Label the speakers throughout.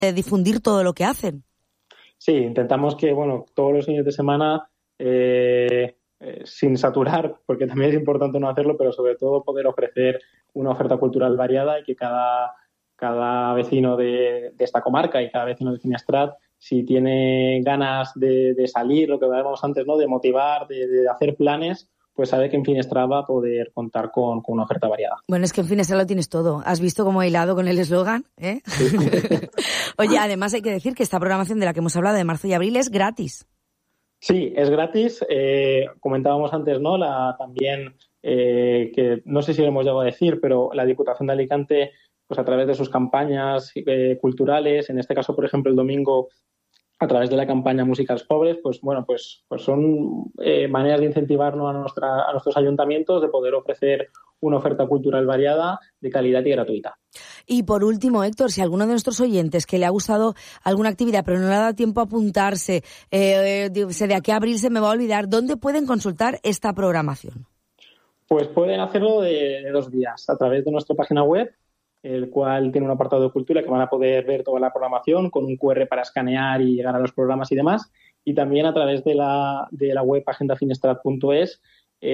Speaker 1: difundir todo lo que hacen.
Speaker 2: Sí, intentamos que, todos los fines de semana, sin saturar, porque también es importante no hacerlo, pero sobre todo poder ofrecer una oferta cultural variada y que cada vecino de esta comarca y cada vecino de Finestrat, si tiene ganas de salir, lo que hablábamos antes, ¿no?, de motivar, de hacer planes, pues sabe que en Finestrat va a poder contar con una oferta variada.
Speaker 1: Bueno, es que en Finestrat lo tienes todo. ¿Has visto cómo he hilado con el eslogan? Sí. Oye, además hay que decir que esta programación de la que hemos hablado de marzo y abril es gratis.
Speaker 2: Sí, es gratis. Comentábamos antes, ¿no?, también que no sé si lo hemos llegado a decir, pero la Diputación de Alicante, pues a través de sus campañas culturales, en este caso, por ejemplo, el domingo, a través de la campaña Músicas Pobres, pues son maneras de incentivarnos a nuestros ayuntamientos de poder ofrecer una oferta cultural variada, de calidad y gratuita.
Speaker 1: Y por último, Héctor, si alguno de nuestros oyentes que le ha gustado alguna actividad pero no le ha dado tiempo a apuntarse, de aquí a abril se me va a olvidar, ¿dónde pueden consultar esta programación? Pues pueden hacerlo de 2 vías, a través de nuestra página web, el cual tiene un apartado de cultura que van a poder ver toda la programación con un QR para escanear y llegar a los programas y demás, y también a través de la web agendafinestrat.es,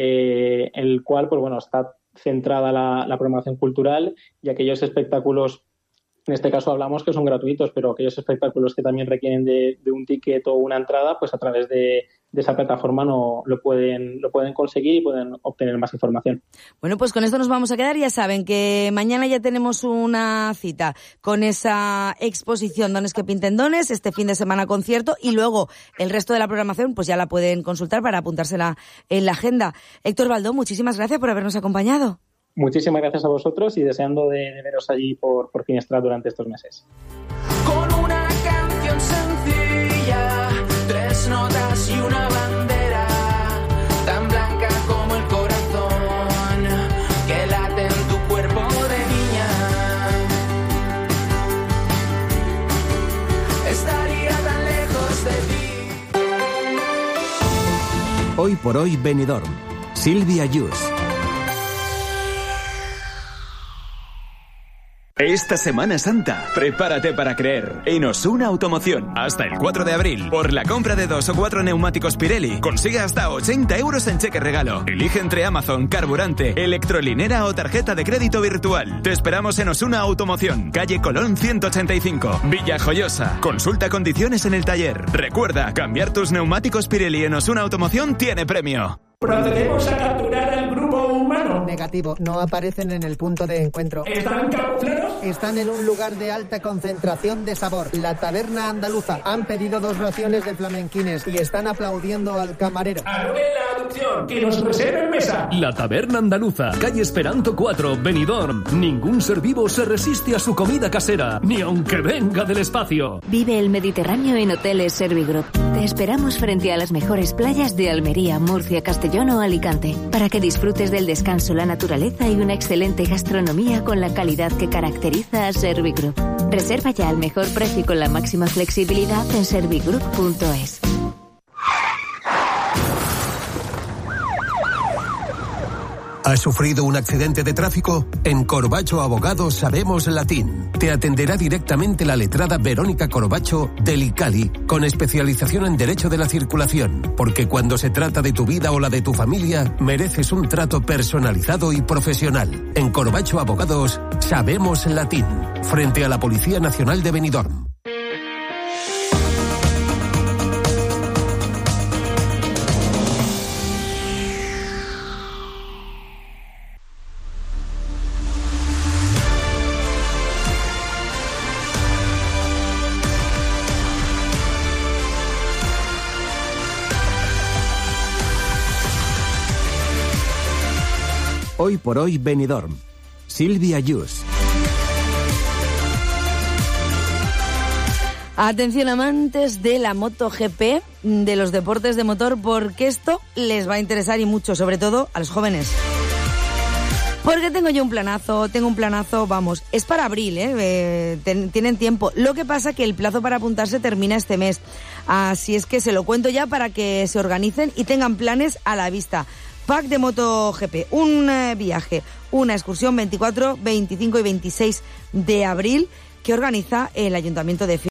Speaker 1: el cual está centrada la programación cultural y aquellos espectáculos, en este caso hablamos que son gratuitos, pero aquellos espectáculos que también requieren de un ticket o una entrada, pues a través de esa plataforma lo pueden conseguir y pueden obtener más información. Bueno, pues con esto nos vamos a quedar. Ya saben que mañana ya tenemos una cita con esa exposición Dones que pinten dones, este fin de semana concierto, y luego el resto de la programación pues ya la pueden consultar para apuntársela en la agenda. Héctor Baldó, muchísimas gracias por habernos acompañado. Muchísimas gracias a vosotros y deseando de veros allí por Finestrat durante estos meses.
Speaker 3: Con una canción sencilla, 3 notas y una bandera, tan blanca como el corazón que late en tu cuerpo de niña. Estaría tan lejos de ti.
Speaker 4: Hoy por hoy Benidorm. Silvia Yus. Esta Semana Santa, prepárate para creer en Osuna Automoción. Hasta el 4 de abril, por la compra de 2 o 4 neumáticos Pirelli, consigue hasta 80 euros en cheque regalo. Elige entre Amazon, carburante, electrolinera o tarjeta de crédito virtual. Te esperamos en Osuna Automoción, calle Colón 185, Villajoyosa. Consulta condiciones en el taller. Recuerda, cambiar tus neumáticos Pirelli en Osuna Automoción tiene premio.
Speaker 5: ¿Procedemos a capturar al grupo humano?
Speaker 6: Negativo, no aparecen en el punto de encuentro.
Speaker 5: ¿Están camuflados?
Speaker 6: Están en un lugar de alta concentración de sabor, la Taberna Andaluza. Han pedido 2 raciones de flamenquines y están aplaudiendo al camarero.
Speaker 5: Anule la adopción, que nos reserven mesa.
Speaker 7: La Taberna Andaluza, calle Esperanto 4, Benidorm. Ningún ser vivo se resiste a su comida casera, ni aunque venga del espacio.
Speaker 8: Vive el Mediterráneo en Hoteles Servigroup. Te esperamos frente a las mejores playas de Almería, Murcia, Castellón o Alicante, para que disfrutes del descanso, la naturaleza y una excelente gastronomía con la calidad que caracteriza a Servigroup. Reserva ya al mejor precio y con la máxima flexibilidad en servigroup.es.
Speaker 4: ¿Has sufrido un accidente de tráfico? En Corbacho Abogados sabemos latín. Te atenderá directamente la letrada Verónica Corbacho del ICALI, con especialización en Derecho de la Circulación, porque cuando se trata de tu vida o la de tu familia, mereces un trato personalizado y profesional. En Corbacho Abogados sabemos latín, frente a la Policía Nacional de Benidorm. Hoy por hoy Benidorm. Silvia Yus.
Speaker 1: Atención amantes de la MotoGP, de los deportes de motor, porque esto les va a interesar y mucho, sobre todo a los jóvenes. Porque tengo un planazo, vamos, es para abril, tienen tiempo. Lo que pasa que el plazo para apuntarse termina este mes, así es que se lo cuento ya para que se organicen y tengan planes a la vista. Pack de MotoGP, un viaje, una excursión 24, 25 y 26 de abril que organiza el Ayuntamiento de